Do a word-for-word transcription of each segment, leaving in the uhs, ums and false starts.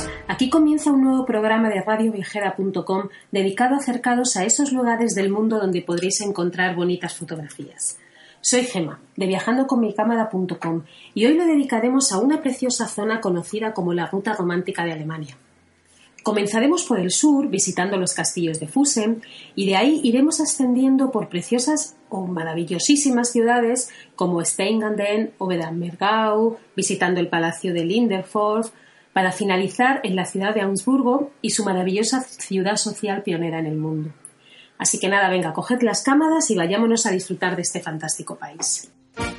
Aquí comienza un nuevo programa de radio viajera punto com dedicado a acercaros a esos lugares del mundo donde podréis encontrar bonitas fotografías. Soy Gemma, de viajando con mi cámara punto com, y hoy lo dedicaremos a una preciosa zona conocida como la Ruta Romántica de Alemania. Comenzaremos por el sur, visitando los castillos de Füssen, y de ahí iremos ascendiendo por preciosas o maravillosísimas ciudades como Steingaden o Bambergau, visitando el Palacio de Linderhof, para finalizar en la ciudad de Augsburgo y su maravillosa ciudad social pionera en el mundo. Así que nada, venga, coged las cámaras y vayámonos a disfrutar de este fantástico país.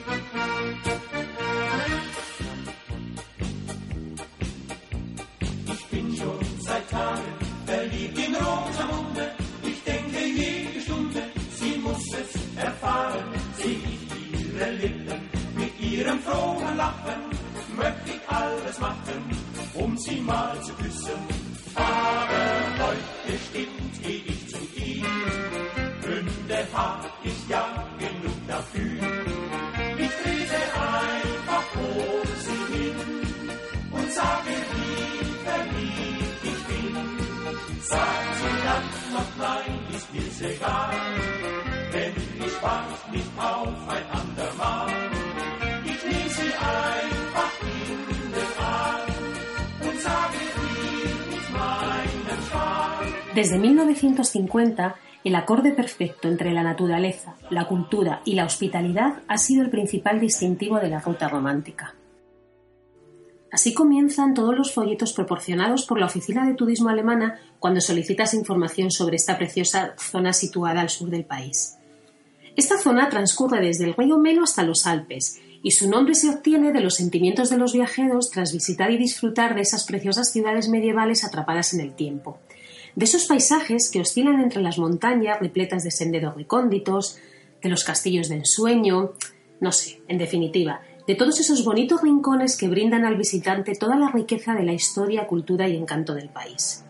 Möchte ich alles machen, um sie mal zu küssen. Aber heute stimmt, geh ich zu ihr. Gründe hab ich ja genug dafür. Ich fliege einfach vor sie hin und sage, wie verliebt ich bin. Sagt sie dann noch nein, ist mir's egal, denn ich wart nicht auf ein andermal. Ich nehm sie einfach in den Arm und sage ihr mit meinem Schal. Desde mil novecientos cincuenta, el acorde perfecto entre la naturaleza, la cultura y la hospitalidad ha sido el principal distintivo de la ruta romántica. Así comienzan todos los folletos proporcionados por la Oficina de Turismo alemana cuando solicitas información sobre esta preciosa zona situada al sur del país. Esta zona transcurre desde el río Meno hasta los Alpes, y su nombre se obtiene de los sentimientos de los viajeros tras visitar y disfrutar de esas preciosas ciudades medievales atrapadas en el tiempo, de esos paisajes que oscilan entre las montañas repletas de senderos recónditos, de los castillos de ensueño, no sé, en definitiva, de todos esos bonitos rincones que brindan al visitante toda la riqueza de la historia, cultura y encanto del país.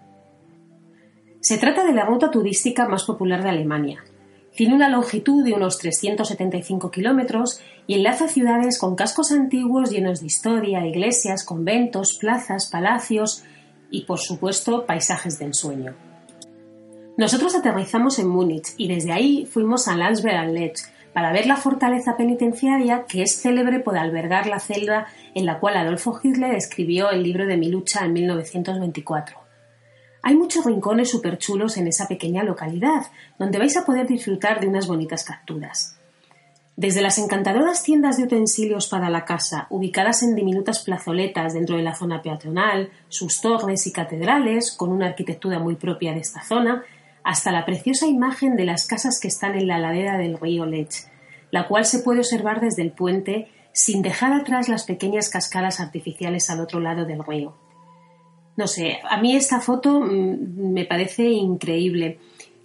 Se trata de la ruta turística más popular de Alemania. Tiene una longitud de unos trescientos setenta y cinco kilómetros y enlaza ciudades con cascos antiguos llenos de historia, iglesias, conventos, plazas, palacios y, por supuesto, paisajes de ensueño. Nosotros aterrizamos en Múnich y desde ahí fuimos a Landsberg am Lech para ver la fortaleza penitenciaria que es célebre por albergar la celda en la cual Adolfo Hitler escribió el libro de mi lucha en mil novecientos veinticuatro. Hay muchos rincones súper chulos en esa pequeña localidad, donde vais a poder disfrutar de unas bonitas capturas. Desde las encantadoras tiendas de utensilios para la casa, ubicadas en diminutas plazoletas dentro de la zona peatonal, sus torres y catedrales, con una arquitectura muy propia de esta zona, hasta la preciosa imagen de las casas que están en la ladera del río Lech, la cual se puede observar desde el puente sin dejar atrás las pequeñas cascadas artificiales al otro lado del río. No sé, a mí esta foto mmm, me parece increíble.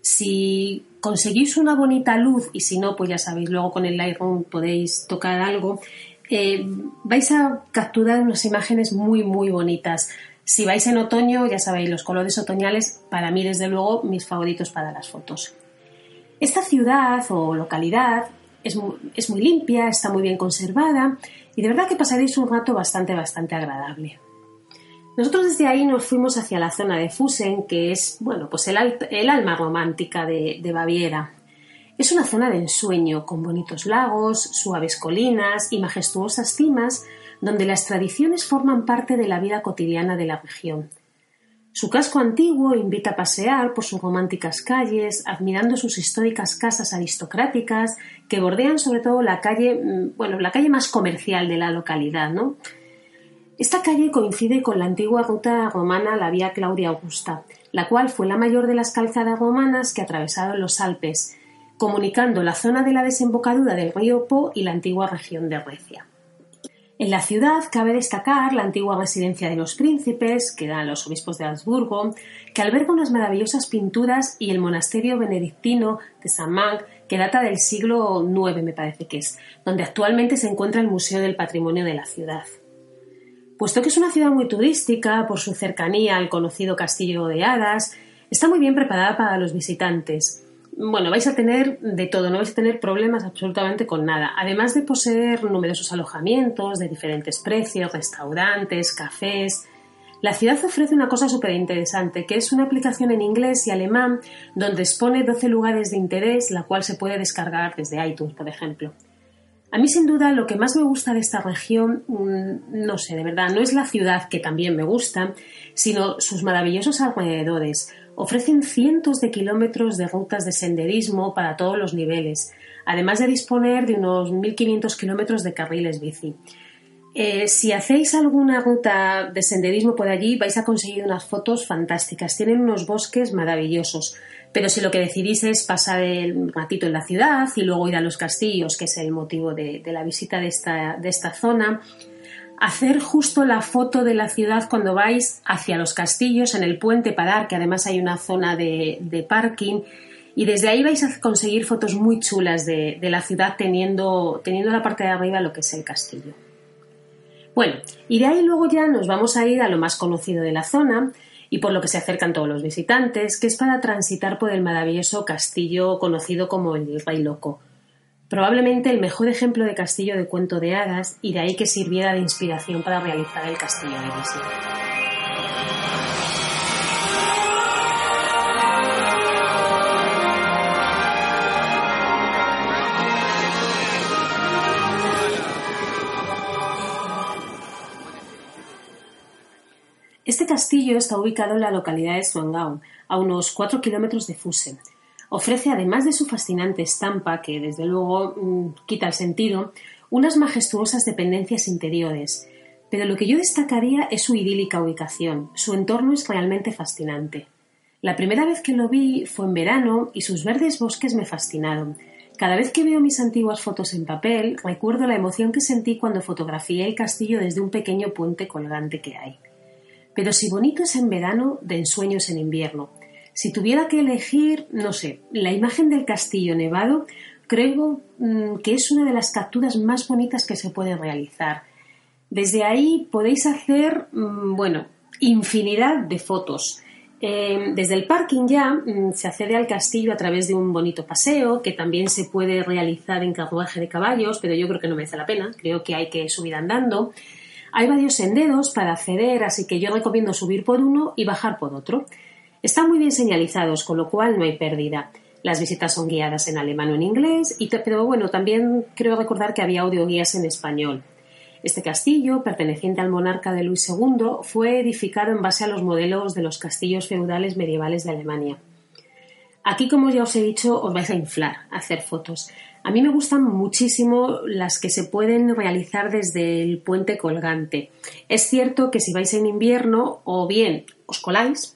Si conseguís una bonita luz, y si no, pues ya sabéis, luego con el Lightroom podéis tocar algo, eh, vais a capturar unas imágenes muy, muy bonitas. Si vais en otoño, ya sabéis, los colores otoñales, para mí, desde luego, mis favoritos para las fotos. Esta ciudad o localidad es muy, es muy limpia, está muy bien conservada, y de verdad que pasaréis un rato bastante, bastante agradable. Nosotros desde ahí nos fuimos hacia la zona de Füssen, que es, bueno, pues el, el alma romántica de, de Baviera. Es una zona de ensueño, con bonitos lagos, suaves colinas y majestuosas cimas, donde las tradiciones forman parte de la vida cotidiana de la región. Su casco antiguo invita a pasear por sus románticas calles, admirando sus históricas casas aristocráticas que bordean sobre todo la calle, bueno, la calle más comercial de la localidad, ¿no? Esta calle coincide con la antigua ruta romana, la Vía Claudia Augusta, la cual fue la mayor de las calzadas romanas que atravesaron los Alpes, comunicando la zona de la desembocadura del río Po y la antigua región de Recia. En la ciudad cabe destacar la antigua residencia de los príncipes, que eran los obispos de Augsburgo, que alberga unas maravillosas pinturas, y el monasterio benedictino de San Mang, que data del siglo nueve, me parece que es, donde actualmente se encuentra el Museo del Patrimonio de la ciudad. Puesto que es una ciudad muy turística por su cercanía al conocido Castillo de Hadas, está muy bien preparada para los visitantes. Bueno, vais a tener de todo, no vais a tener problemas absolutamente con nada, además de poseer numerosos alojamientos de diferentes precios, restaurantes, cafés. La ciudad ofrece una cosa súper interesante, que es una aplicación en inglés y alemán donde expone doce lugares de interés, la cual se puede descargar desde iTunes, por ejemplo. A mí, sin duda, lo que más me gusta de esta región, no sé, de verdad, no es la ciudad, que también me gusta, sino sus maravillosos alrededores. Ofrecen cientos de kilómetros de rutas de senderismo para todos los niveles, además de disponer de unos mil quinientos kilómetros de carriles bici. Eh, si hacéis alguna ruta de senderismo por allí, vais a conseguir unas fotos fantásticas. Tienen unos bosques maravillosos. Pero si lo que decidís es pasar el ratito en la ciudad y luego ir a los castillos, que es el motivo de, de la visita de esta, de esta zona, hacer justo la foto de la ciudad cuando vais hacia los castillos, en el puente parar, que además hay una zona de, de parking, y desde ahí vais a conseguir fotos muy chulas de, de la ciudad teniendo, teniendo la parte de arriba lo que es el castillo. Bueno, y de ahí luego ya nos vamos a ir a lo más conocido de la zona y por lo que se acercan todos los visitantes, que es para transitar por el maravilloso castillo conocido como el Rey Loco. Probablemente el mejor ejemplo de castillo de cuento de hadas, y de ahí que sirviera de inspiración para realizar el castillo de Disney. Este castillo está ubicado en la localidad de Schwangau, a unos cuatro kilómetros de Füssen. Ofrece, además de su fascinante estampa, que desde luego mmm, quita el sentido, unas majestuosas dependencias interiores. Pero lo que yo destacaría es su idílica ubicación. Su entorno es realmente fascinante. La primera vez que lo vi fue en verano y sus verdes bosques me fascinaron. Cada vez que veo mis antiguas fotos en papel, recuerdo la emoción que sentí cuando fotografié el castillo desde un pequeño puente colgante que hay. Pero si bonito es en verano, de ensueño es en invierno. Si tuviera que elegir, no sé, la imagen del castillo nevado, creo mmm, que es una de las capturas más bonitas que se puede realizar. Desde ahí podéis hacer, mmm, bueno, infinidad de fotos. Eh, desde el parking ya mmm, se accede al castillo a través de un bonito paseo, que también se puede realizar en carruaje de caballos, pero yo creo que no merece la pena, creo que hay que subir andando. Hay varios senderos para acceder, así que yo recomiendo subir por uno y bajar por otro. Están muy bien señalizados, con lo cual no hay pérdida. Las visitas son guiadas en alemán o en inglés, y te, pero bueno, también creo recordar que había audioguías en español. Este castillo, perteneciente al monarca de Luis segundo, fue edificado en base a los modelos de los castillos feudales medievales de Alemania. Aquí, como ya os he dicho, os vais a inflar a hacer fotos. A mí me gustan muchísimo las que se pueden realizar desde el puente colgante. Es cierto que si vais en invierno, o bien os coláis,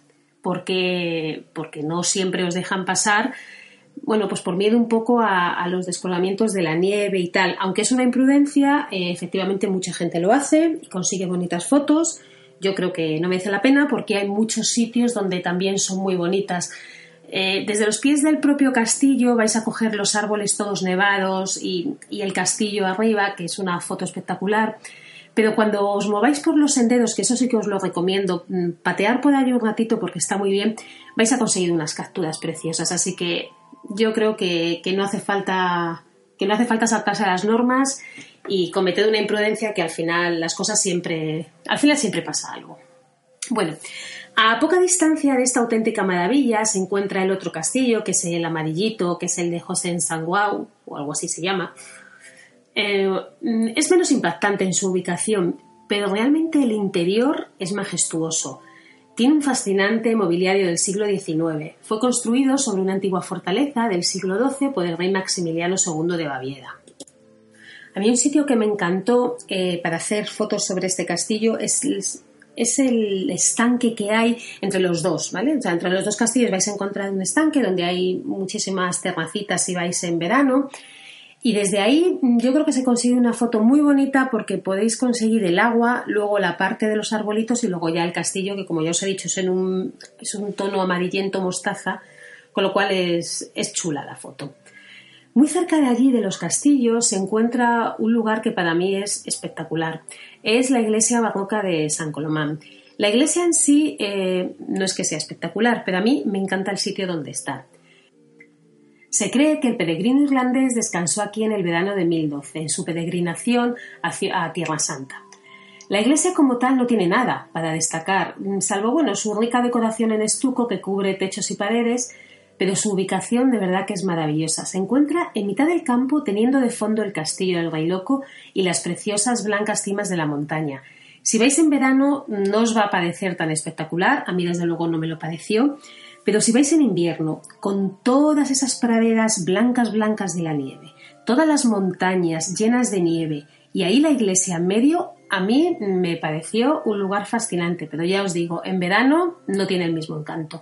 porque, porque no siempre os dejan pasar, bueno, pues por miedo un poco a, a los descolgamientos de la nieve y tal. Aunque es una imprudencia, eh, efectivamente mucha gente lo hace y consigue bonitas fotos. Yo creo que no merece la pena porque hay muchos sitios donde también son muy bonitas. Eh, desde los pies del propio castillo vais a coger los árboles todos nevados y, y el castillo arriba, que es una foto espectacular. Pero cuando os mováis por los senderos, que eso sí que os lo recomiendo, patear por ahí un ratito porque está muy bien, vais a conseguir unas capturas preciosas. Así que yo creo que, que no hace falta que no hace falta saltarse a las normas y cometer una imprudencia, que al final las cosas siempre, al final siempre pasa algo. Bueno, a poca distancia de esta auténtica maravilla se encuentra el otro castillo, que es el amarillito, que es el de Hohensanguau, o algo así se llama. Eh, es menos impactante en su ubicación, pero realmente el interior es majestuoso. Tiene un fascinante mobiliario del siglo diecinueve. Fue construido sobre una antigua fortaleza del siglo doce por el rey Maximiliano segundo de Baviera. A mí un sitio que me encantó eh, para hacer fotos sobre este castillo es, es el estanque que hay entre los dos, ¿vale? O sea, entre los dos castillos vais a encontrar un estanque donde hay muchísimas terracitas si vais en verano. Y desde ahí yo creo que se consigue una foto muy bonita porque podéis conseguir el agua, luego la parte de los arbolitos y luego ya el castillo, que como ya os he dicho es, en un, es un tono amarillento mostaza, con lo cual es, es chula la foto. Muy cerca de allí, de los castillos, se encuentra un lugar que para mí es espectacular. Es la iglesia barroca de San Colomán. La iglesia en sí eh, no es que sea espectacular, pero a mí me encanta el sitio donde está. Se cree que el peregrino irlandés descansó aquí en el verano de mil doce, en su peregrinación hacia a Tierra Santa. La iglesia como tal no tiene nada para destacar, salvo bueno, su rica decoración en estuco que cubre techos y paredes, pero su ubicación de verdad que es maravillosa. Se encuentra en mitad del campo teniendo de fondo el castillo del Rey Loco y las preciosas blancas cimas de la montaña. Si vais en verano no os va a parecer tan espectacular, a mí desde luego no me lo pareció, pero si vais en invierno, con todas esas praderas blancas blancas de la nieve, todas las montañas llenas de nieve y ahí la iglesia en medio, a mí me pareció un lugar fascinante, pero ya os digo, en verano no tiene el mismo encanto.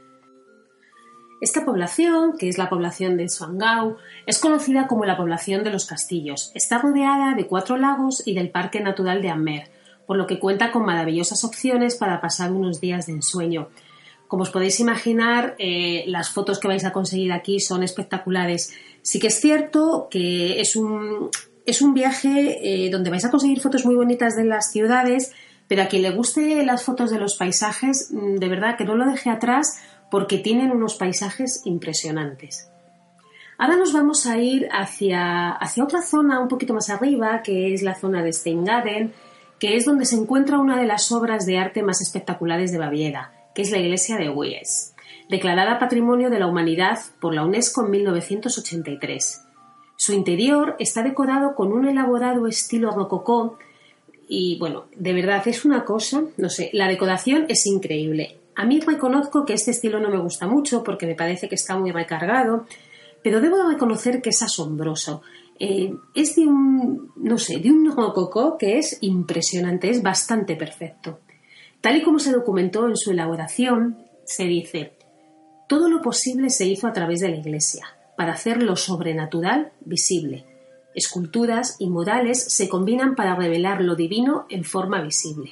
Esta población, que es la población de Zhuanggao, es conocida como la población de los castillos. Está rodeada de cuatro lagos y del Parque Natural de Amer, por lo que cuenta con maravillosas opciones para pasar unos días de ensueño. Como os podéis imaginar, eh, las fotos que vais a conseguir aquí son espectaculares. Sí que es cierto que es un... Es un viaje eh, donde vais a conseguir fotos muy bonitas de las ciudades, pero a quien le guste las fotos de los paisajes, de verdad que no lo deje atrás porque tienen unos paisajes impresionantes. Ahora nos vamos a ir hacia, hacia otra zona un poquito más arriba, que es la zona de Steingaden, que es donde se encuentra una de las obras de arte más espectaculares de Baviera, que es la iglesia de Wies, declarada Patrimonio de la Humanidad por la UNESCO en mil novecientos ochenta y tres. Su interior está decorado con un elaborado estilo rococó y, bueno, de verdad es una cosa, no sé, la decoración es increíble. A mí reconozco que este estilo no me gusta mucho porque me parece que está muy recargado, pero debo reconocer que es asombroso. Eh, es de un, no sé, de un rococó que es impresionante, es bastante perfecto. Tal y como se documentó en su elaboración, se dice: todo lo posible se hizo a través de la iglesia, para hacer lo sobrenatural visible. Esculturas y murales se combinan para revelar lo divino en forma visible.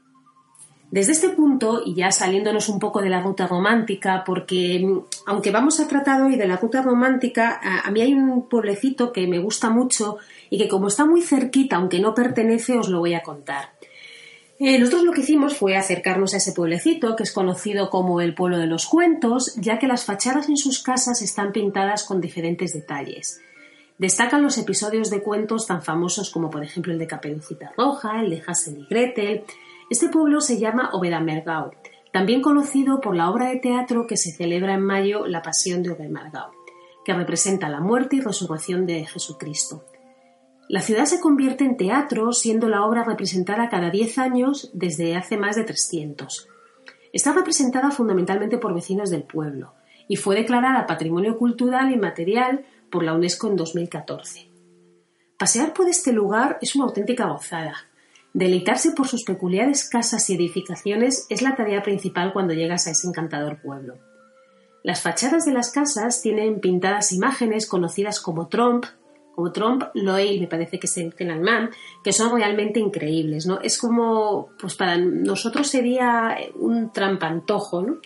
Desde este punto, y ya saliéndonos un poco de la ruta romántica, porque aunque vamos a tratar hoy de la ruta romántica, a, a mí hay un pueblecito que me gusta mucho y que como está muy cerquita, aunque no pertenece, os lo voy a contar. Eh, nosotros lo que hicimos fue acercarnos a ese pueblecito, que es conocido como el pueblo de los cuentos, ya que las fachadas en sus casas están pintadas con diferentes detalles. Destacan los episodios de cuentos tan famosos como por ejemplo el de Caperucita Roja, el de Hansel y Gretel. Este pueblo se llama Oberammergau, también conocido por la obra de teatro que se celebra en mayo, La Pasión de Oberammergau, que representa la muerte y resurrección de Jesucristo. La ciudad se convierte en teatro, siendo la obra representada cada diez años desde hace más de trescientos. Está representada fundamentalmente por vecinos del pueblo y fue declarada Patrimonio Cultural Inmaterial por la UNESCO en dos mil catorce. Pasear por este lugar es una auténtica gozada. Deleitarse por sus peculiares casas y edificaciones es la tarea principal cuando llegas a ese encantador pueblo. Las fachadas de las casas tienen pintadas imágenes conocidas como trompe, como Trompe l'Oeil, me parece que es el alemán, que son realmente increíbles, ¿no? Es como, pues para nosotros sería un trampantojo, ¿no?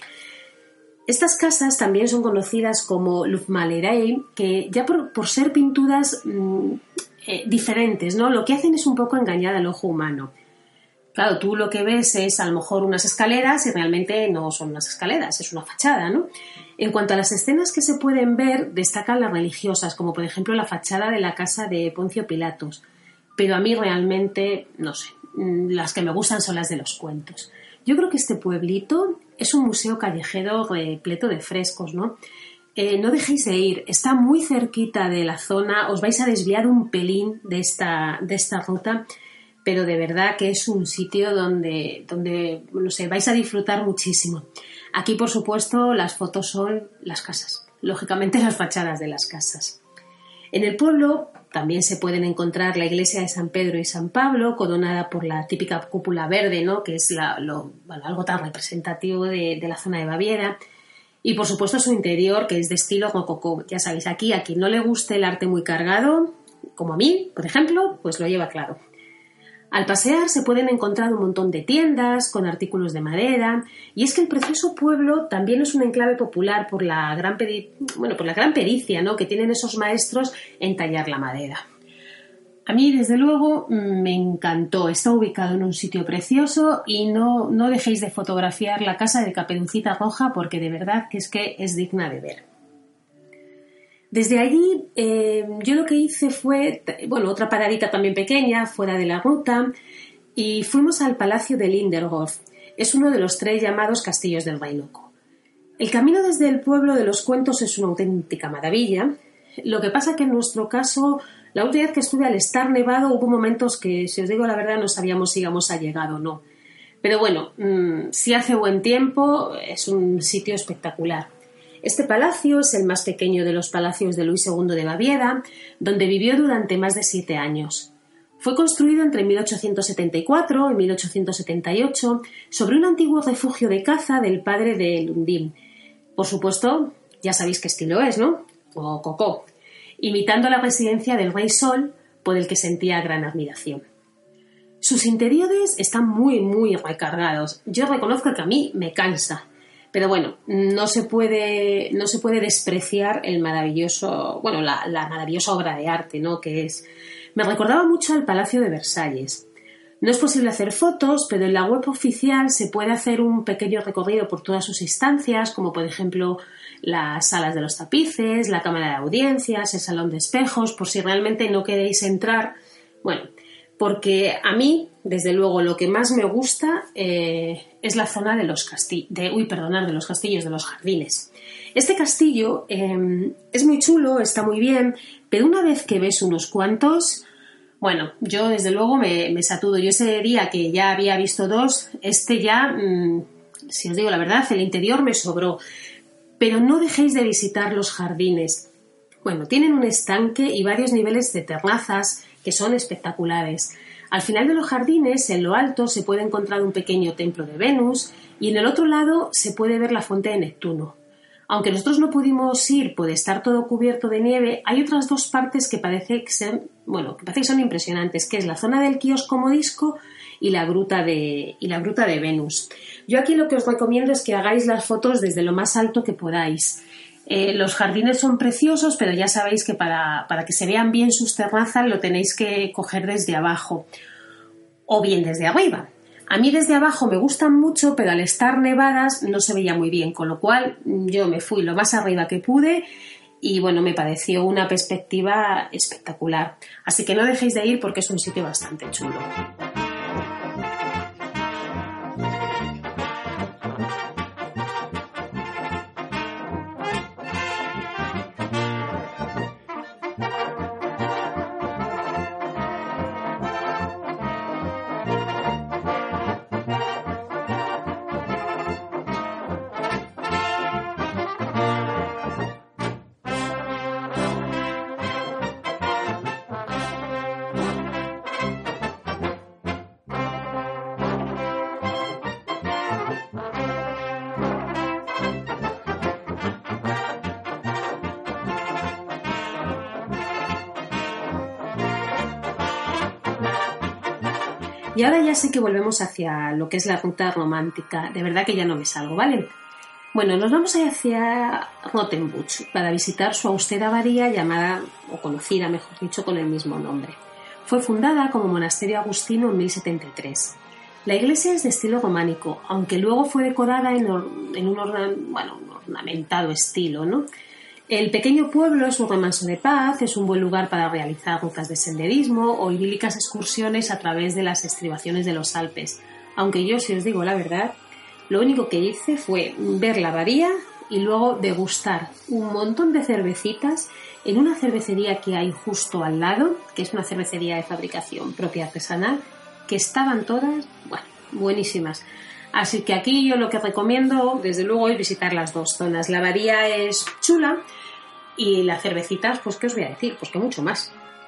Estas casas también son conocidas como Luftmalerei, que ya por, por ser pinturas mmm, eh, diferentes, ¿no? Lo que hacen es un poco engañar al ojo humano. Claro, tú lo que ves es a lo mejor unas escaleras y realmente no son unas escaleras, es una fachada, ¿no? En cuanto a las escenas que se pueden ver, destacan las religiosas, como por ejemplo la fachada de la casa de Poncio Pilatos. Pero a mí realmente, no sé, las que me gustan son las de los cuentos. Yo creo que este pueblito es un museo callejero repleto de frescos, ¿no? Eh, no dejéis de ir, está muy cerquita de la zona, os vais a desviar un pelín de esta, de esta ruta, pero de verdad que es un sitio donde, donde, no sé, vais a disfrutar muchísimo. Aquí, por supuesto, las fotos son las casas, lógicamente las fachadas de las casas. En el pueblo también se pueden encontrar la iglesia de San Pedro y San Pablo, coronada por la típica cúpula verde, ¿no? Que es la, lo, bueno, algo tan representativo de, de la zona de Baviera. Y, por supuesto, su interior, que es de estilo rococó. Ya sabéis, aquí a quien no le guste el arte muy cargado, como a mí, por ejemplo, pues lo lleva claro. Al pasear se pueden encontrar un montón de tiendas con artículos de madera, y es que el precioso pueblo también es un enclave popular por la gran, peri- bueno, por la gran pericia, ¿no? Que tienen esos maestros en tallar la madera. A mí, desde luego, me encantó. Está ubicado en un sitio precioso y no, no dejéis de fotografiar la casa de Caperucita Roja porque de verdad que es que es digna de ver. Desde allí eh, yo lo que hice fue, bueno, otra paradita también pequeña, fuera de la ruta, y fuimos al Palacio de Linderhof. Es uno de los tres llamados castillos del Rey Loco. El camino desde el pueblo de los cuentos es una auténtica maravilla. Lo que pasa que en nuestro caso, la última vez que estuve al estar nevado hubo momentos que, si os digo la verdad, no sabíamos si íbamos a llegar o no. Pero bueno, mmm, si hace buen tiempo, es un sitio espectacular. Este palacio es el más pequeño de los palacios de Luis segundo de Baviera, donde vivió durante más de siete años. Fue construido entre mil ochocientos setenta y cuatro y mil ochocientos setenta y ocho sobre un antiguo refugio de caza del padre de Lundin. Por supuesto, ya sabéis qué estilo es, ¿no? O cocó, imitando la residencia del Rey Sol, por el que sentía gran admiración. Sus interiores están muy, muy recargados. Yo reconozco que a mí me cansa. Pero bueno, no se puede, no se puede despreciar el maravilloso, bueno, la, la maravillosa obra de arte, ¿no? Que es. Me recordaba mucho al Palacio de Versalles. No es posible hacer fotos, pero en la web oficial se puede hacer un pequeño recorrido por todas sus instancias, como por ejemplo las salas de los tapices, la cámara de audiencias, el salón de espejos, por si realmente no queréis entrar. Bueno, porque a mí, desde luego, lo que más me gusta eh, es la zona de los castillos, de, uy, perdonad, de los castillos, de los jardines. Este castillo eh, es muy chulo, está muy bien, pero una vez que ves unos cuantos, bueno, yo desde luego me, me saturo. Yo ese día que ya había visto dos, este ya, mmm, si os digo la verdad, el interior me sobró. Pero no dejéis de visitar los jardines. Bueno, tienen un estanque y varios niveles de terrazas que son espectaculares. Al final de los jardines, en lo alto, se puede encontrar un pequeño templo de Venus y en el otro lado se puede ver la fuente de Neptuno. Aunque nosotros no pudimos ir por estar todo cubierto de nieve, hay otras dos partes que parece que son, bueno, que parece que son impresionantes, que es la zona del kiosco modisco y la gruta de, y la gruta de Venus. Yo aquí lo que os recomiendo es que hagáis las fotos desde lo más alto que podáis. Eh, los jardines son preciosos, pero ya sabéis que para, para que se vean bien sus terrazas lo tenéis que coger desde abajo o bien desde arriba. A mí desde abajo me gustan mucho, pero al estar nevadas no se veía muy bien, con lo cual yo me fui lo más arriba que pude y bueno, me pareció una perspectiva espectacular. Así que no dejéis de ir porque es un sitio bastante chulo. Y ahora ya sí que volvemos hacia lo que es la ruta romántica. De verdad que ya no me salgo, ¿vale? Bueno, nos vamos hacia Rothenbuch para visitar su austera abadía llamada, o conocida, mejor dicho, con el mismo nombre. Fue fundada como monasterio agustino en mil setenta y tres. La iglesia es de estilo románico, aunque luego fue decorada en, or, en un, orna, bueno, un ornamentado estilo, ¿no? El pequeño pueblo es un remanso de paz, es un buen lugar para realizar rutas de senderismo o idílicas excursiones a través de las estribaciones de los Alpes. Aunque yo, si os digo la verdad, lo único que hice fue ver la abadía y luego degustar un montón de cervecitas en una cervecería que hay justo al lado, que es una cervecería de fabricación propia artesanal, que estaban todas, bueno, buenísimas. Así que aquí yo lo que recomiendo, desde luego, es visitar las dos zonas. La abadía es chula y las cervecitas, pues ¿qué os voy a decir? Pues que mucho más.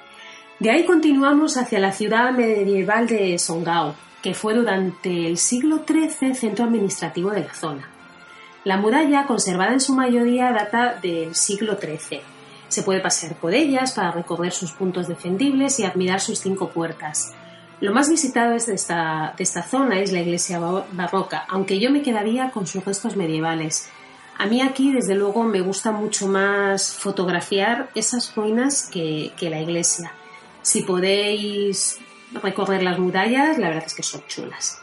De ahí continuamos hacia la ciudad medieval de Songao, que fue durante el siglo trece centro administrativo de la zona. La muralla, conservada en su mayoría, data del siglo trece. Se puede pasear por ellas para recorrer sus puntos defendibles y admirar sus cinco puertas. Lo más visitado de esta, de esta zona es la iglesia barroca, aunque yo me quedaría con sus restos medievales. A mí aquí, desde luego, me gusta mucho más fotografiar esas ruinas que, que la iglesia. Si podéis recorrer las murallas, la verdad es que son chulas.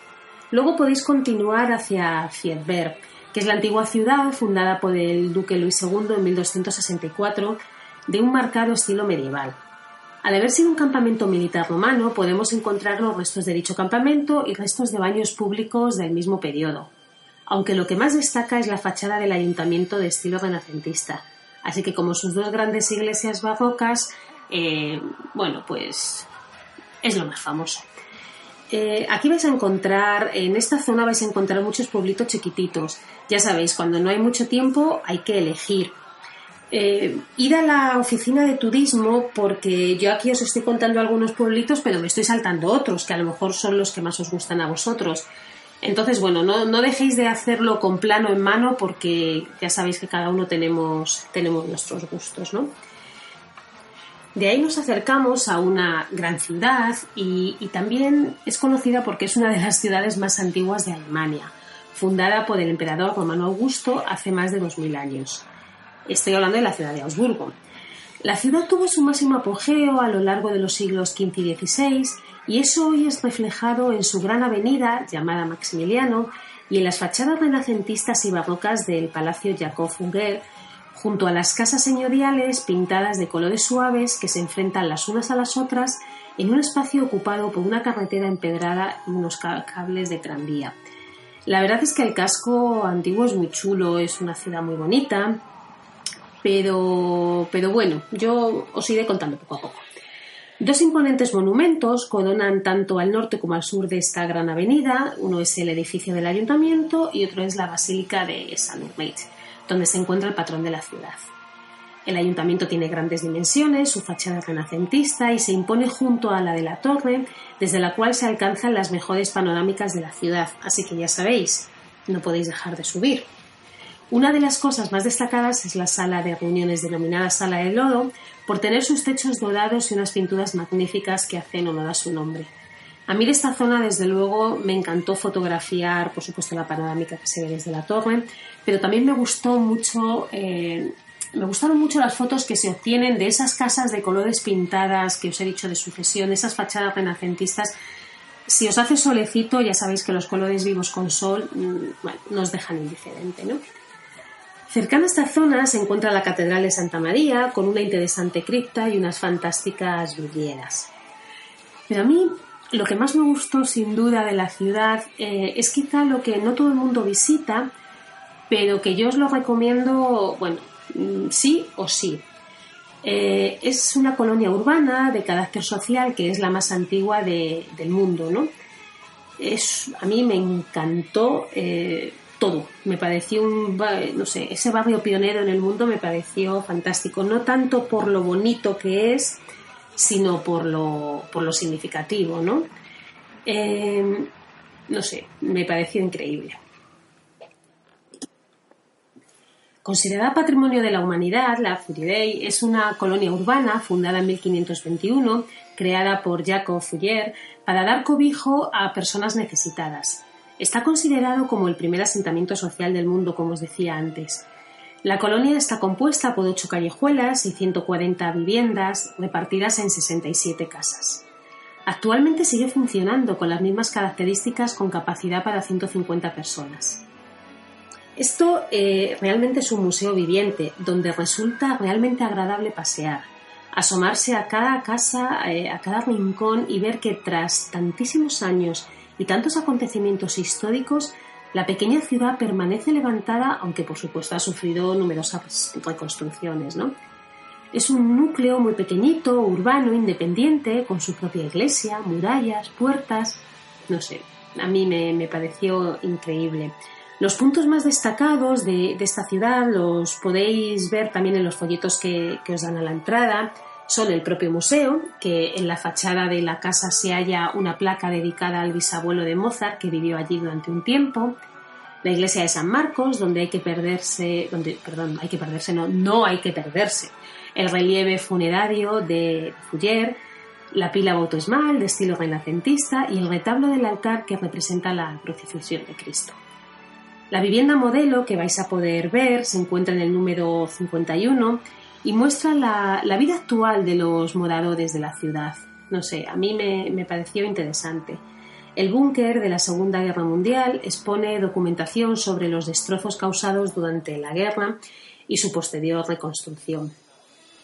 Luego podéis continuar hacia Fierberg, que es la antigua ciudad fundada por el duque Luis segundo en mil doscientos sesenta y cuatro, de un marcado estilo medieval. Al haber sido un campamento militar romano, podemos encontrar los restos de dicho campamento y restos de baños públicos del mismo periodo, aunque lo que más destaca es la fachada del ayuntamiento de estilo renacentista, así que como sus dos grandes iglesias barrocas, eh, bueno, pues es lo más famoso. Eh, aquí vais a encontrar, en esta zona vais a encontrar muchos pueblitos chiquititos. Ya sabéis, cuando no hay mucho tiempo hay que elegir. Eh, id a la oficina de turismo, porque yo aquí os estoy contando algunos pueblitos, pero me estoy saltando otros, que a lo mejor son los que más os gustan a vosotros. Entonces, bueno, no, no dejéis de hacerlo con plano en mano, porque ya sabéis que cada uno tenemos, tenemos nuestros gustos, ¿no? De ahí nos acercamos a una gran ciudad y, y también es conocida porque es una de las ciudades más antiguas de Alemania, fundada por el emperador Romano Augusto hace más de dos mil años. Estoy hablando de la ciudad de Augsburgo. La ciudad tuvo su máximo apogeo a lo largo de los siglos quince y dieciséis y eso hoy es reflejado en su gran avenida llamada Maximiliano y en las fachadas renacentistas y barrocas del Palacio Jakob Fugger, junto a las casas señoriales pintadas de colores suaves que se enfrentan las unas a las otras en un espacio ocupado por una carretera empedrada y unos cables de tranvía. La verdad es que el casco antiguo es muy chulo, es una ciudad muy bonita, pero, pero bueno, yo os iré contando poco a poco. Dos imponentes monumentos coronan tanto al norte como al sur de esta gran avenida. Uno es el edificio del ayuntamiento y otro es la Basílica de San Urmeit, donde se encuentra el patrón de la ciudad. El ayuntamiento tiene grandes dimensiones, su fachada es renacentista y se impone junto a la de la torre, desde la cual se alcanzan las mejores panorámicas de la ciudad, así que ya sabéis, no podéis dejar de subir. Una de las cosas más destacadas es la sala de reuniones denominada Sala de Lodo, por tener sus techos dorados y unas pinturas magníficas que hacen honor a su nombre. A mí de esta zona, desde luego, me encantó fotografiar, por supuesto, la panorámica que se ve desde la torre, pero también me gustó mucho, eh, me gustaron mucho las fotos que se obtienen de esas casas de colores pintadas que os he dicho de sucesión, esas fachadas renacentistas. Si os hace solecito, ya sabéis que los colores vivos con sol, bueno, nos dejan indiferente, ¿no? Cercana a esta zona se encuentra la Catedral de Santa María, con una interesante cripta y unas fantásticas vidrieras. Pero a mí lo que más me gustó sin duda de la ciudad eh, es quizá lo que no todo el mundo visita, pero que yo os lo recomiendo, bueno, sí o sí. Eh, es una colonia urbana de carácter social que es la más antigua de, del mundo, ¿no? Es, a mí me encantó eh, todo, me pareció un, no sé, ese barrio pionero en el mundo me pareció fantástico, no tanto por lo bonito que es, sino por lo, por lo significativo, ¿no? Eh, no sé, me pareció increíble. Considerada Patrimonio de la Humanidad, la Furidei es una colonia urbana fundada en mil quinientos veintiuno, creada por Jakob Fugger para dar cobijo a personas necesitadas. Está considerado como el primer asentamiento social del mundo, como os decía antes. La colonia está compuesta por ocho callejuelas y ciento cuarenta viviendas repartidas en sesenta y siete casas. Actualmente sigue funcionando con las mismas características con capacidad para ciento cincuenta personas. Esto eh, realmente es un museo viviente donde resulta realmente agradable pasear, asomarse a cada casa, eh, a cada rincón y ver que tras tantísimos años y tantos acontecimientos históricos, la pequeña ciudad permanece levantada, aunque por supuesto ha sufrido numerosas reconstrucciones, ¿no? Es un núcleo muy pequeñito, urbano, independiente, con su propia iglesia, murallas, puertas, no sé, a mí me, me pareció increíble. Los puntos más destacados de, de esta ciudad los podéis ver también en los folletos que, que os dan a la entrada. Son el propio museo, que en la fachada de la casa se halla una placa dedicada al bisabuelo de Mozart, que vivió allí durante un tiempo. La iglesia de San Marcos, donde hay que perderse, donde, perdón, hay que perderse, no, no hay que perderse, el relieve funerario de Fugger, la pila bautismal de estilo renacentista y el retablo del altar que representa la crucifixión de Cristo. La vivienda modelo que vais a poder ver se encuentra en el número cincuenta y uno y muestra la, la vida actual de los moradores de la ciudad. No sé, a mí me, me pareció interesante. El búnker de la Segunda Guerra Mundial expone documentación sobre los destrozos causados durante la guerra y su posterior reconstrucción.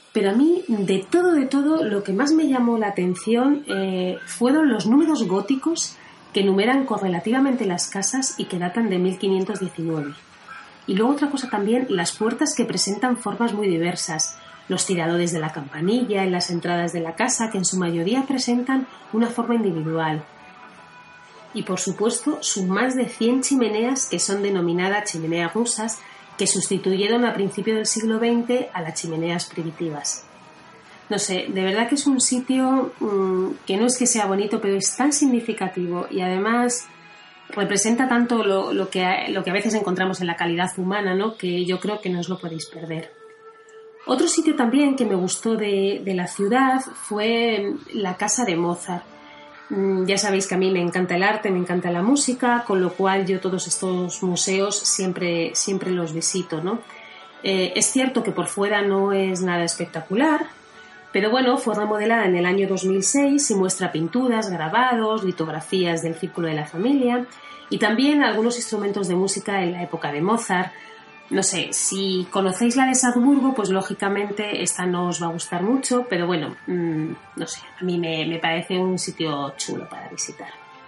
pero a mí, de todo, de todo, lo que más me llamó la atención eh, fueron los números góticos que numeran correlativamente las casas y que datan de mil quinientos diecinueve. Y luego otra cosa también, las puertas que presentan formas muy diversas, los tiradores de la campanilla en las entradas de la casa, que en su mayoría presentan una forma individual. Y por supuesto, sus más de cien chimeneas que son denominadas chimeneas rusas, que sustituyeron a principios del siglo veinte a las chimeneas primitivas. No sé, de verdad que es un sitio mmm, que no es que sea bonito, pero es tan significativo y además representa tanto lo, lo, que, lo que a veces encontramos en la calidad humana, ¿no? Que yo creo que no os lo podéis perder. Otro sitio también que me gustó de, de la ciudad fue la casa de Mozart. Ya sabéis que a mí me encanta el arte, me encanta la música, con lo cual yo todos estos museos siempre, siempre los visito, ¿no? Eh, es cierto que por fuera no es nada espectacular, pero bueno, fue remodelada en el año dos mil seis y muestra pinturas, grabados, litografías del Círculo de la Familia y también algunos instrumentos de música en la época de Mozart. No sé, si conocéis la de Salzburgo, pues lógicamente esta no os va a gustar mucho, pero bueno, mmm, no sé, a mí me, me parece un sitio chulo para visitar.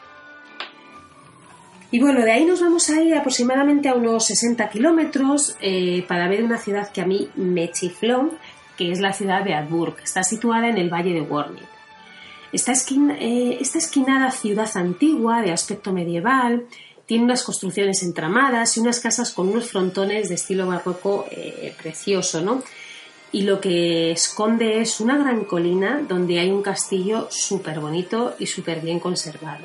Y bueno, de ahí nos vamos a ir aproximadamente a unos sesenta kilómetros eh, para ver una ciudad que a mí me chifló, que es la ciudad de Augsburg, que está situada en el Valle de Wormit. Esta, esquina, eh, esta esquinada ciudad antigua de aspecto medieval tiene unas construcciones entramadas y unas casas con unos frontones de estilo barroco eh, precioso, ¿no? Y lo que esconde es una gran colina donde hay un castillo súper bonito y súper bien conservado.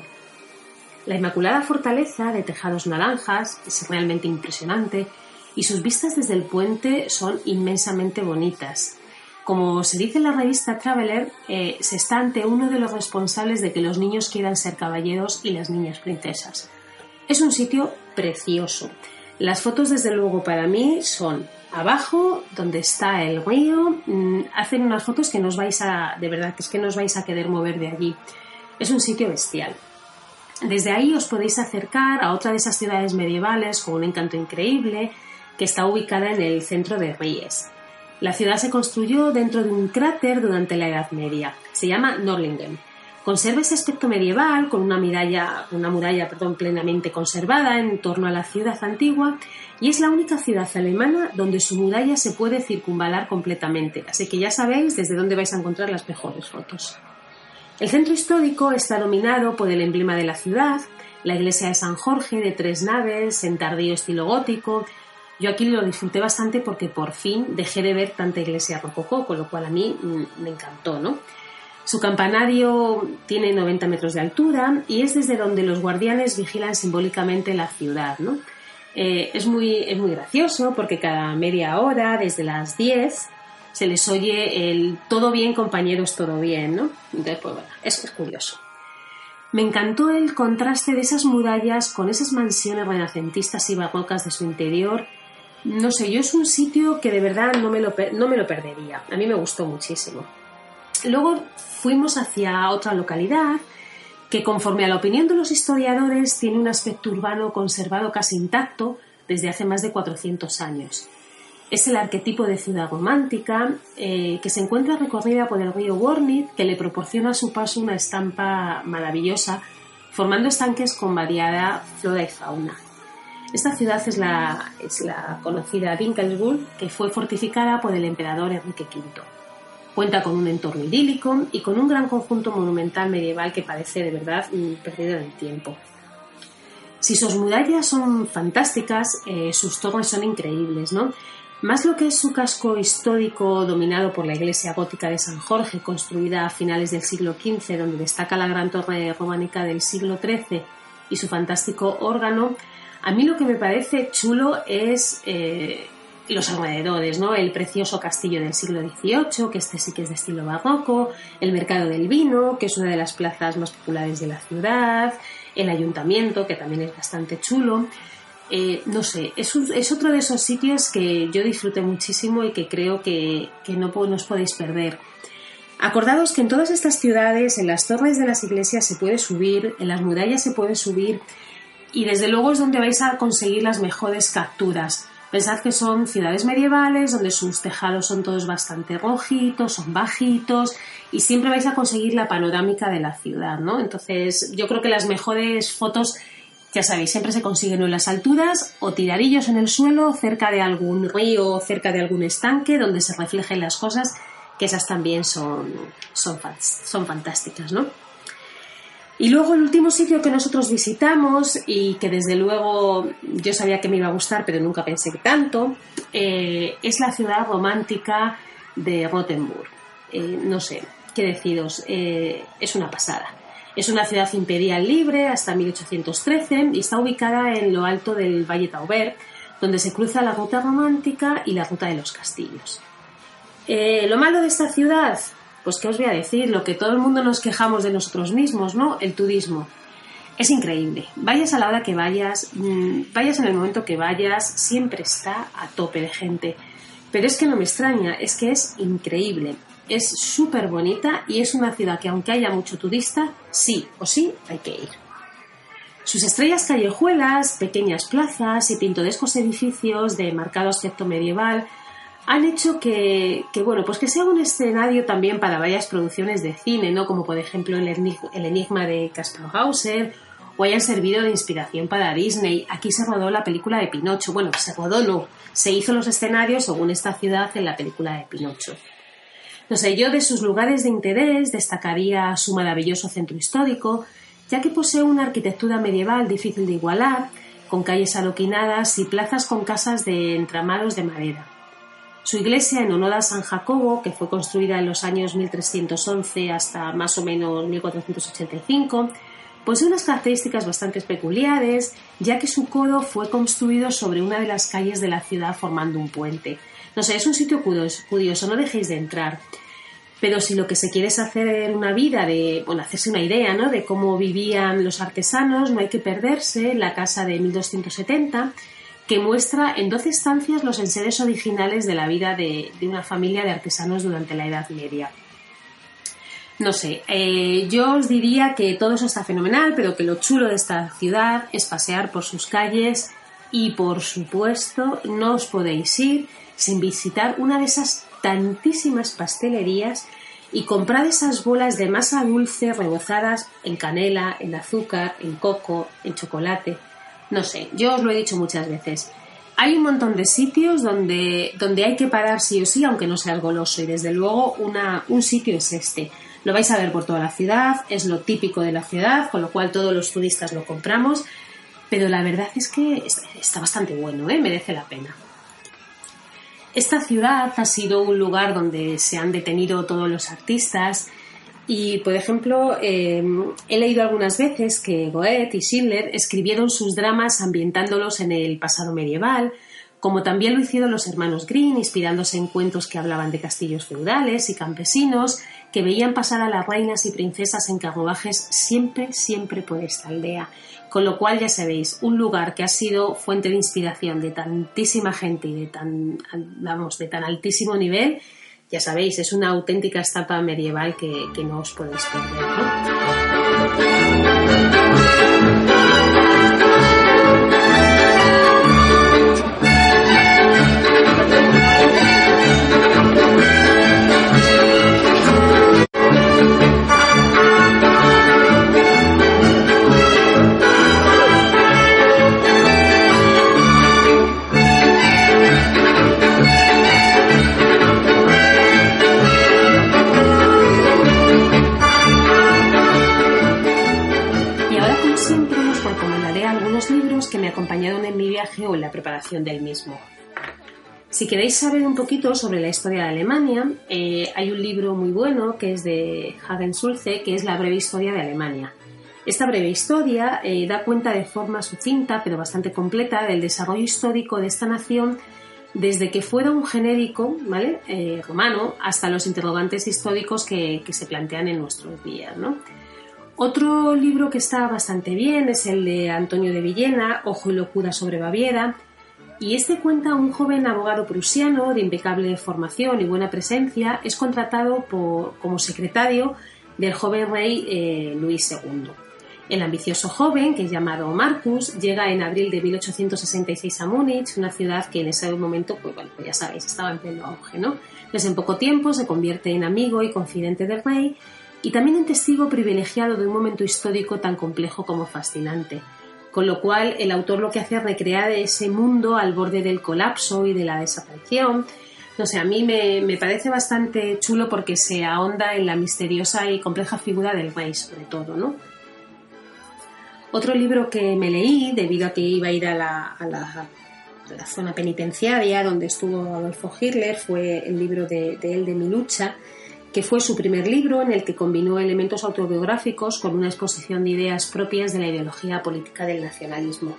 La Inmaculada Fortaleza de tejados naranjas es realmente impresionante y sus vistas desde el puente son inmensamente bonitas. Como se dice en la revista Traveler, eh, se está ante uno de los responsables de que los niños quieran ser caballeros y las niñas princesas. Es un sitio precioso. Las fotos, desde luego, para mí son abajo, donde está el río. Mmm, hacen unas fotos que no os vais a... De verdad, que es que no os vais a querer mover de allí. Es un sitio bestial. Desde ahí os podéis acercar a otra de esas ciudades medievales con un encanto increíble, que está ubicada en el centro de Ries. La ciudad se construyó dentro de un cráter durante la Edad Media. Se llama Norlingen. Conserva ese aspecto medieval con una muralla, una muralla perdón, plenamente conservada en torno a la ciudad antigua y es la única ciudad alemana donde su muralla se puede circunvalar completamente, así que ya sabéis desde dónde vais a encontrar las mejores fotos. El centro histórico está dominado por el emblema de la ciudad, la iglesia de San Jorge de tres naves en tardío estilo gótico. Yo aquí lo disfruté bastante porque por fin dejé de ver tanta iglesia rococó, con lo cual a mí mmm, me encantó, ¿no? Su campanario tiene noventa metros de altura y es desde donde los guardianes vigilan simbólicamente la ciudad, ¿no? Eh, es, muy, es muy gracioso porque cada media hora, desde las diez, se les oye el todo bien, compañeros, todo bien, ¿no? Entonces, pues bueno, es, es curioso. Me encantó el contraste de esas murallas con esas mansiones renacentistas y barrocas de su interior. No sé, yo es un sitio que de verdad no me lo, no me lo perdería. A mí me gustó muchísimo. Luego fuimos hacia otra localidad que, conforme a la opinión de los historiadores, tiene un aspecto urbano conservado casi intacto desde hace más de cuatrocientos años. Es el arquetipo de ciudad romántica eh, que se encuentra recorrida por el río Wormit, que le proporciona a su paso una estampa maravillosa, formando estanques con variada flora y fauna. Esta ciudad es la, es la conocida Dinkelsburg, que fue fortificada por el emperador Enrique quinto. Cuenta con un entorno idílico y con un gran conjunto monumental medieval que parece de verdad perdido en el tiempo. Si sus murallas son fantásticas, eh, sus torres son increíbles, ¿no? Más lo que es su casco histórico dominado por la iglesia gótica de San Jorge, construida a finales del siglo quince, donde destaca la gran torre románica del siglo trece y su fantástico órgano, a mí lo que me parece chulo es eh, los alrededores, ¿no? El precioso castillo del siglo dieciocho, que este sí que es de estilo barroco, el mercado del vino, que es una de las plazas más populares de la ciudad, el ayuntamiento, que también es bastante chulo. Eh, no sé, es, un, es otro de esos sitios que yo disfruté muchísimo y que creo que, que no, no os podéis perder. Acordaos que en todas estas ciudades, en las torres de las iglesias se puede subir, en las murallas se puede subir y desde luego es donde vais a conseguir las mejores capturas. Pensad que son ciudades medievales donde sus tejados son todos bastante rojitos, son bajitos y siempre vais a conseguir la panorámica de la ciudad, ¿no? Entonces yo creo que las mejores fotos, ya sabéis, siempre se consiguen en las alturas o tirarillos en el suelo, cerca de algún río o cerca de algún estanque donde se reflejen las cosas, que esas también son, son, son fantásticas, ¿no? Y luego el último sitio que nosotros visitamos y que desde luego yo sabía que me iba a gustar pero nunca pensé que tanto, eh, es la ciudad romántica de Rothenburg. Eh, no sé qué deciros, eh, es una pasada. Es una ciudad imperial libre hasta mil ochocientos trece y está ubicada en lo alto del Valle Tauber, donde se cruza la ruta romántica y la ruta de los castillos. Eh, lo malo de esta ciudad, pues qué os voy a decir, lo que todo el mundo nos quejamos de nosotros mismos, ¿no? El turismo. Es increíble. Vayas a la hora que vayas, mmm, vayas en el momento que vayas, siempre está a tope de gente. Pero es que no me extraña, es que es increíble. Es súper bonita y es una ciudad que aunque haya mucho turista, sí o sí hay que ir. Sus estrellas callejuelas, pequeñas plazas y pintorescos edificios de marcado aspecto medieval han hecho que, que, bueno, pues que sea un escenario también para varias producciones de cine, ¿no? Como por ejemplo el enigma, el enigma de Kaspar Hauser, o hayan servido de inspiración para Disney. Aquí se rodó la película de Pinocho. Bueno, se rodó no, se hizo los escenarios según esta ciudad en la película de Pinocho. No sé, yo de sus lugares de interés destacaría su maravilloso centro histórico, ya que posee una arquitectura medieval difícil de igualar, con calles adoquinadas y plazas con casas de entramados de madera. Su iglesia en honor a San Jacobo, que fue construida en los años mil trescientos once hasta más o menos mil cuatrocientos ochenta y cinco, posee unas características bastante peculiares, ya que su coro fue construido sobre una de las calles de la ciudad formando un puente. No sé, es un sitio curioso, no dejéis de entrar. Pero si lo que se quiere es hacer una vida, de, bueno, hacerse una idea, ¿no?, de cómo vivían los artesanos, no hay que perderse la casa de mil doscientos setenta, que muestra en doce estancias los enseres originales de la vida de, de una familia de artesanos durante la Edad Media. No sé, eh, yo os diría que todo eso está fenomenal, pero que lo chulo de esta ciudad es pasear por sus calles y, por supuesto, no os podéis ir sin visitar una de esas tantísimas pastelerías y comprar esas bolas de masa dulce rebozadas en canela, en azúcar, en coco, en chocolate. No sé, yo os lo he dicho muchas veces. Hay un montón de sitios donde, donde hay que parar sí o sí, aunque no seas goloso, y desde luego una, un sitio es este. Lo vais a ver por toda la ciudad, es lo típico de la ciudad, con lo cual todos los turistas lo compramos, pero la verdad es que está, está bastante bueno, ¿eh? Merece la pena. Esta ciudad ha sido un lugar donde se han detenido todos los artistas y, por ejemplo, eh, he leído algunas veces que Goethe y Schiller escribieron sus dramas ambientándolos en el pasado medieval, como también lo hicieron los hermanos Grimm, inspirándose en cuentos que hablaban de castillos feudales y campesinos que veían pasar a las reinas y princesas en carruajes siempre, siempre por esta aldea. Con lo cual, ya sabéis, un lugar que ha sido fuente de inspiración de tantísima gente y de tan, vamos, de tan altísimo nivel, ya sabéis, es una auténtica estampa medieval que, que no os podéis perder, ¿no? Que me acompañaron en mi viaje o en la preparación del mismo. Si queréis saber un poquito sobre la historia de Alemania, eh, hay un libro muy bueno que es de Hagen Sulze, que es La breve historia de Alemania. Esta breve historia eh, da cuenta de forma sucinta, pero bastante completa, del desarrollo histórico de esta nación desde que fuera un genérico, ¿vale?, eh, romano, hasta los interrogantes históricos que, que se plantean en nuestros días, ¿no? Otro libro que está bastante bien es el de Antonio de Villena, Ojo y locura sobre Baviera, y este cuenta un joven abogado prusiano de impecable formación y buena presencia, es contratado por, como secretario del joven rey eh, Luis segundo. El ambicioso joven, que es llamado Marcus, llega en abril de mil ochocientos sesenta y seis a Múnich, una ciudad que en ese momento, pues bueno, pues ya sabéis, estaba en pleno auge, ¿no? Entonces en poco tiempo se convierte en amigo y confidente del rey y también en testigo privilegiado de un momento histórico tan complejo como fascinante. Con lo cual el autor lo que hace es recrear ese mundo al borde del colapso y de la desaparición. No sé, a mí me, me parece bastante chulo porque se ahonda en la misteriosa y compleja figura del rey, sobre todo, ¿no? Otro libro que me leí, debido a que iba a ir a la, a la, a la zona penitenciaria donde estuvo Adolfo Hitler, fue el libro de, de él, de Mi lucha, que fue su primer libro en el que combinó elementos autobiográficos con una exposición de ideas propias de la ideología política del nacionalismo.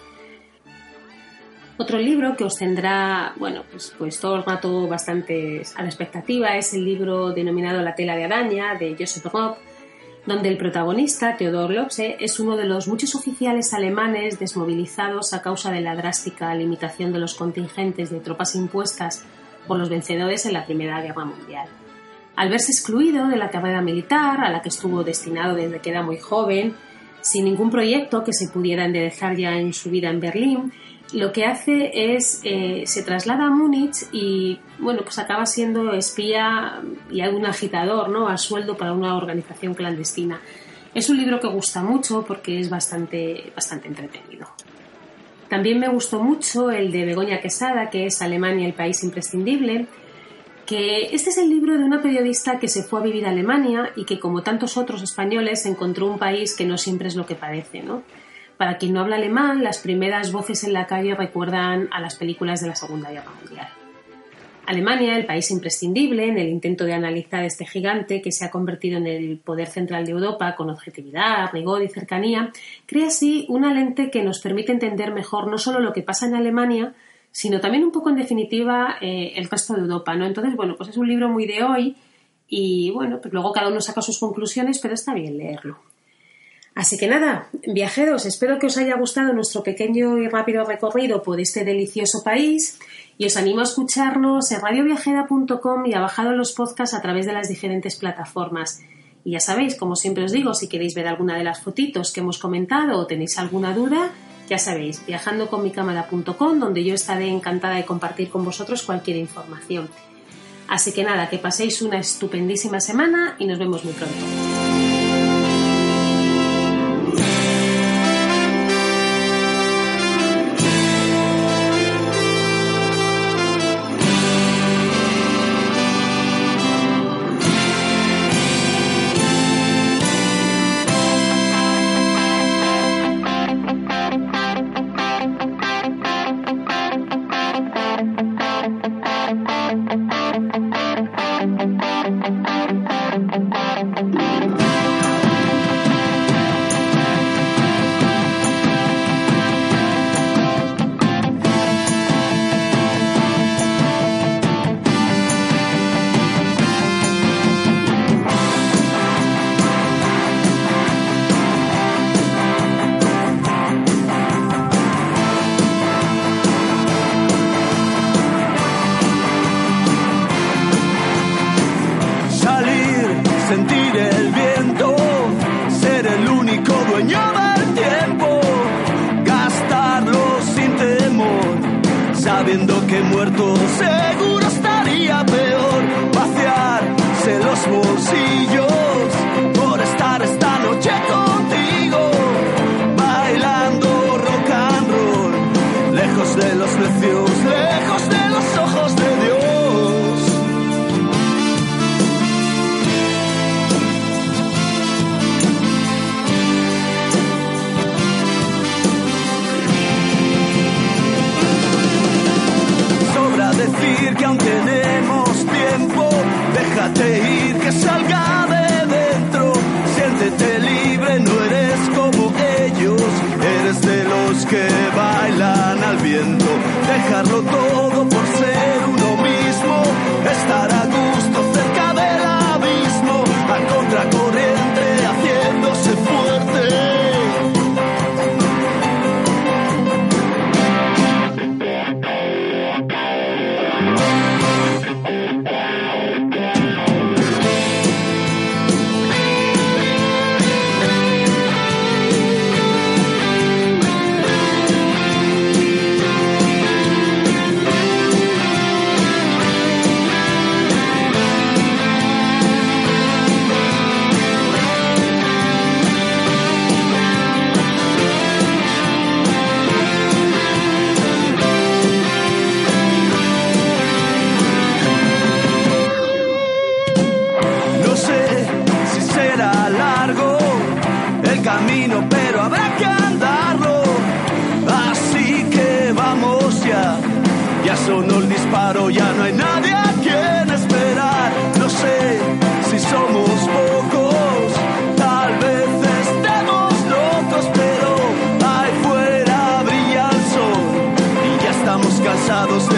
Otro libro que os tendrá, bueno, pues, pues todo el rato bastante a la expectativa es el libro denominado La tela de araña, de Joseph Roth, donde el protagonista, Theodor Lotze, es uno de los muchos oficiales alemanes desmovilizados a causa de la drástica limitación de los contingentes de tropas impuestas por los vencedores en la Primera Guerra Mundial. Al verse excluido de la carrera militar, a la que estuvo destinado desde que era muy joven, sin ningún proyecto que se pudiera enderezar ya en su vida en Berlín, lo que hace es, eh, se traslada a Múnich y, bueno, pues acaba siendo espía y algún agitador, ¿no?, a sueldo para una organización clandestina. Es un libro que gusta mucho porque es bastante, bastante entretenido. También me gustó mucho el de Begoña Quesada, que es Alemania, el país imprescindible, que este es el libro de una periodista que se fue a vivir a Alemania y que, como tantos otros españoles, encontró un país que no siempre es lo que parece, ¿no? Para quien no habla alemán, las primeras voces en la calle recuerdan a las películas de la Segunda Guerra Mundial. Alemania, el país imprescindible en el intento de analizar este gigante que se ha convertido en el poder central de Europa con objetividad, rigor y cercanía, crea así una lente que nos permite entender mejor no solo lo que pasa en Alemania, sino también un poco en definitiva eh, el resto de Europa, ¿no? Entonces, bueno, pues es un libro muy de hoy y, bueno, pues luego cada uno saca sus conclusiones, pero está bien leerlo. Así que nada, viajeros, espero que os haya gustado nuestro pequeño y rápido recorrido por este delicioso país y os animo a escucharnos en radio viajera punto com y a bajar los podcasts a través de las diferentes plataformas. Y ya sabéis, como siempre os digo, si queréis ver alguna de las fotitos que hemos comentado o tenéis alguna duda, ya sabéis, viajando con mi cámara punto com, donde yo estaré encantada de compartir con vosotros cualquier información. Así que nada, que paséis una estupendísima semana y nos vemos muy pronto. Sabiendo que muerto seguro estaría peor, vaciarse los bolsillos por estar esta noche contigo, bailando rock and roll, lejos de los necios, lejos de los ojos de Dios. Decir que aún tenemos tiempo, déjate ir, que salga de dentro, siéntete libre, no eres como ellos, eres de los que bailan al viento, dejarlo todo por ser uno mismo, estar a gusto cerca del abismo, a contracorriente haciéndose fuerte. distancia. Ya sonó el disparo, ya no hay nadie a quien esperar. No sé si somos pocos, tal vez estemos locos, pero ahí fuera brilla el sol y ya estamos cansados de